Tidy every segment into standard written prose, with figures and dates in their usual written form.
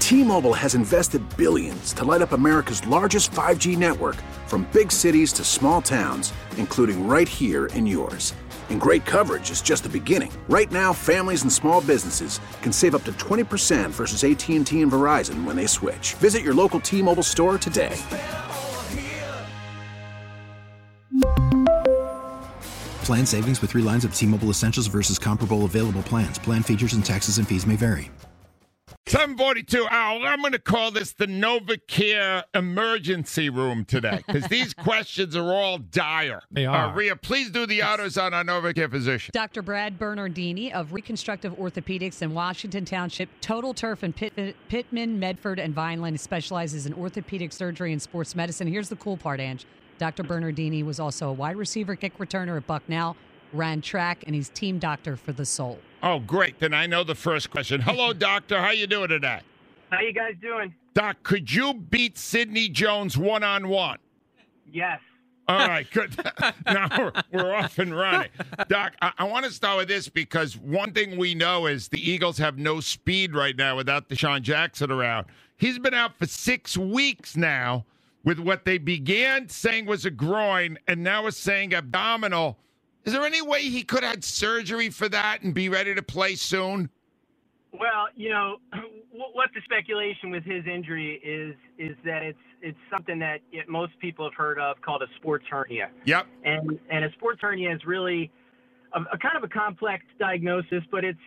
T-Mobile has invested billions to light up America's largest 5G network, from big cities to small towns, including right here in yours. And great coverage is just the beginning. Right now, families and small businesses can save up to 20% versus AT&T and Verizon when they switch. Visit your local T-Mobile store today. Plan savings with 3 lines of T-Mobile Essentials versus comparable available plans. Plan features and taxes and fees may vary. 742. Al, I'm going to call this the NovaCare emergency room today because these questions are all dire. They are. Rhea, please do the honors on our NovaCare physician. Dr. Brad Bernardini of Reconstructive Orthopedics in Washington Township, Total Turf in Pittman, Medford, and Vineland, specializes in orthopedic surgery and sports medicine. Here's the cool part, Ange. Dr. Bernardini was also a wide receiver, kick returner at Bucknell, ran track, and he's team doctor for the Soul. Oh, great. Then I know the first question. Hello, doctor. How you doing today? How you guys doing? Doc, could you beat Sidney Jones one-on-one? Yes. All right, good. Now we're off and running. Doc, I want to start with this because one thing we know is the Eagles have no speed right now without Deshaun Jackson around. He's been out for 6 weeks now with what they began saying was a groin and now is saying abdominal. Is there any way he could have had surgery for that and be ready to play soon? Well, you know, what the speculation with his injury is that it's something that most people have heard of called a sports hernia. Yep. And a sports hernia is really a kind of a complex diagnosis, but it's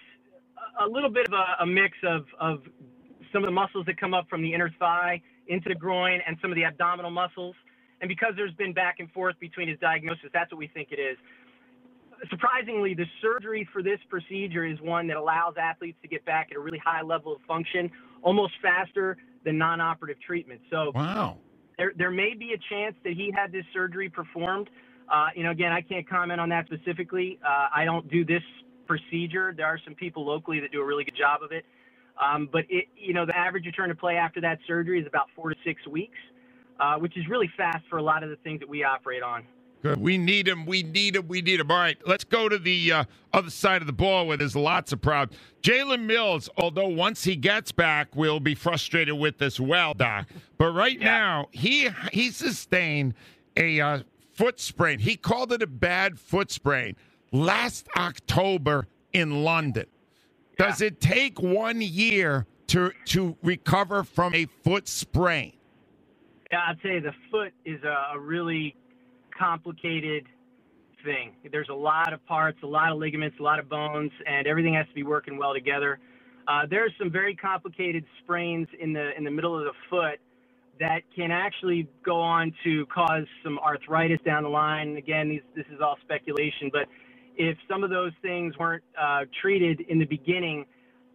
a little bit of a mix of some of the muscles that come up from the inner thigh into the groin and some of the abdominal muscles. And because there's been back and forth between his diagnosis, that's what we think it is. Surprisingly, the surgery for this procedure is one that allows athletes to get back at a really high level of function, almost faster than non-operative treatment. So wow. There may be a chance that he had this surgery performed. Again, I can't comment on that specifically. I don't do this procedure. There are some people locally that do a really good job of it. But the average return to play after that surgery is about 4 to 6 weeks. Which is really fast for a lot of the things that we operate on. Good. We need him. All right, let's go to the other side of the ball where there's lots of problems. Jalen Mills, although once he gets back, we'll be frustrated with as well, Doc. But right now, he sustained a foot sprain. He called it a bad foot sprain last October in London. Yeah. Does it take 1 year to recover from a foot sprain? Yeah, I'd say the foot is a really complicated thing. There's a lot of parts, a lot of ligaments, a lot of bones, and everything has to be working well together. There's some very complicated sprains in the middle of the foot that can actually go on to cause some arthritis down the line. Again, this is all speculation, but if some of those things weren't treated in the beginning,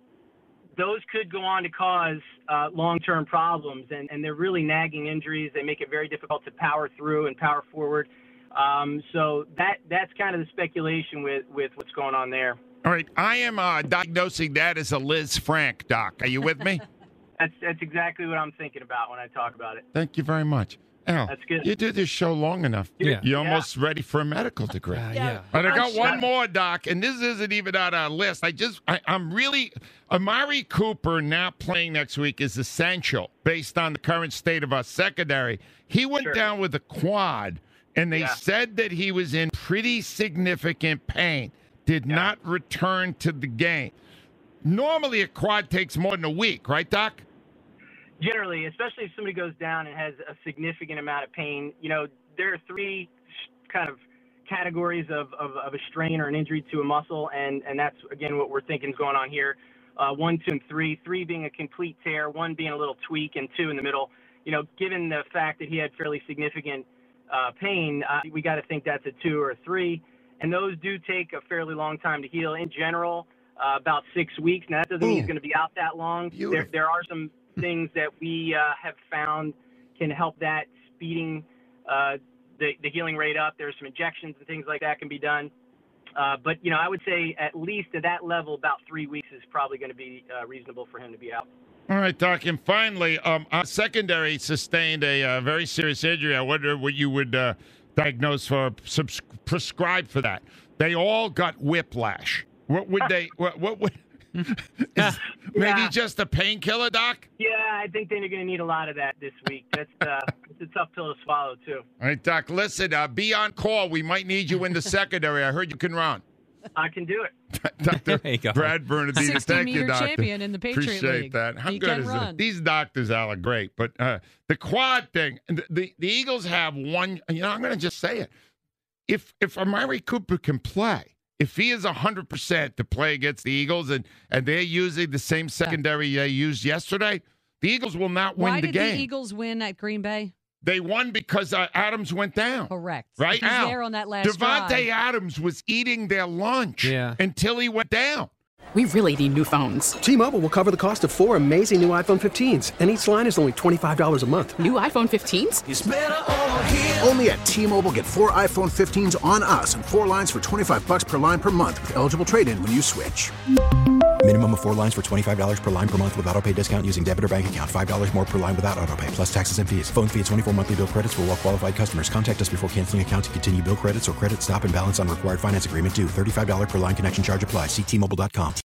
those could go on to cause long-term problems, and they're really nagging injuries. They make it very difficult to power through and power forward. So that's kind of the speculation with what's going on there. All right, I am diagnosing that as a Liz Frank, Doc. Are you with me? That's exactly what I'm thinking about when I talk about it. Thank you very much. Al, that's good. You do this show long enough. Yeah. You're almost ready for a medical degree. Yeah. But I got one more, Doc, and this isn't even on our list. I'm really, Amari Cooper not playing next week is essential based on the current state of our secondary. He went down with a quad, and they said that he was in pretty significant pain, did not return to the game. Normally, a quad takes more than a week, right, Doc? Generally, especially if somebody goes down and has a significant amount of pain, there are 3 kind of categories of a strain or an injury to a muscle, and that's, again, what we're thinking is going on here. 1, 2, and 3. 3 being a complete tear, 1 being a little tweak, and 2 in the middle. Given the fact that he had fairly significant pain, we got to think that's a 2 or a 3, and those do take a fairly long time to heal. In general, about 6 weeks. Now, that doesn't mean he's going to be out that long. There are some things that we have found can help that speeding the healing rate up. There's some injections and things like that can be done. But, I would say at least at that level, about 3 weeks is probably going to be reasonable for him to be out. All right, Doc. And finally, our secondary sustained a very serious injury. I wonder what you would diagnose for, prescribe for that. They all got whiplash. What would they? What would? Maybe just a painkiller, Doc? Yeah, I think they're going to need a lot of that this week. That's it's a tough pill to swallow, too. All right, Doc, listen, be on call. We might need you in the secondary. I heard you can run. I can do it. Dr. There you go. Brad Bernardino, thank you, 16-year Doctor. champion in the Patriot Appreciate League. that. How He good can is run. it? These doctors, Al, are great. But the quad thing, the Eagles have one, I'm going to just say it. If Amari Cooper can play, if he is 100% to play against the Eagles and they're using the same secondary they used yesterday, the Eagles will not win Why the did game. the Eagles win at Green Bay? They won because Adams went down. Correct. Right, He was Al? there on that last Devontae drive. Adams was eating their lunch Yeah. until he went down. We really need new phones. T-Mobile will cover the cost of 4 amazing new iPhone 15s, and each line is only $25 a month. New iPhone 15s? Only at T-Mobile, get 4 iPhone 15s on us and 4 lines for $25 per line per month with eligible trade-in when you switch. Minimum of 4 lines for $25 per line per month with autopay discount using debit or bank account. $5 more per line without autopay, plus taxes and fees. Phone fee at 24 monthly bill credits for well-qualified customers. Contact us before canceling account to continue bill credits or credit stop and balance on required finance agreement due. $35 per line connection charge applies. See T-Mobile.com.